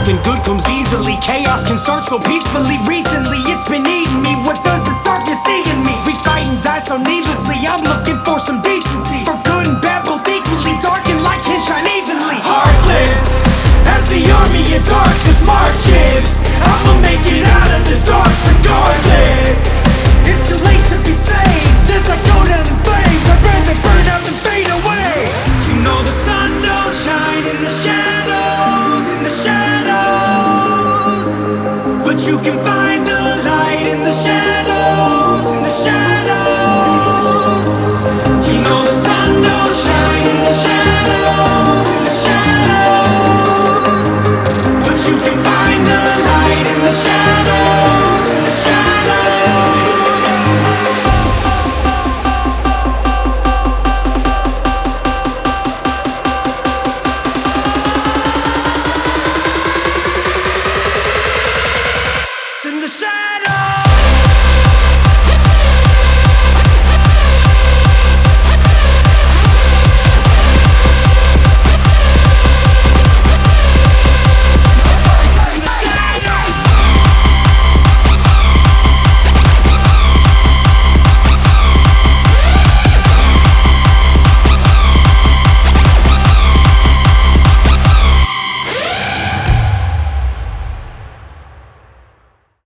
Nothing good comes easily. Chaos can start so peacefully. Recently it's been eating me. What does this darkness see in me? We fight and die so needlessly. I'm looking for some decency. For good and bad both equally. Dark and light can shine evenly. Heartless as the army of darkness marches. I'ma make it out of the dark regardless. It's too late to be saved as I go down in flames. I'd rather burn out than fade away. You know the sun don't shine in the shadows, but you can find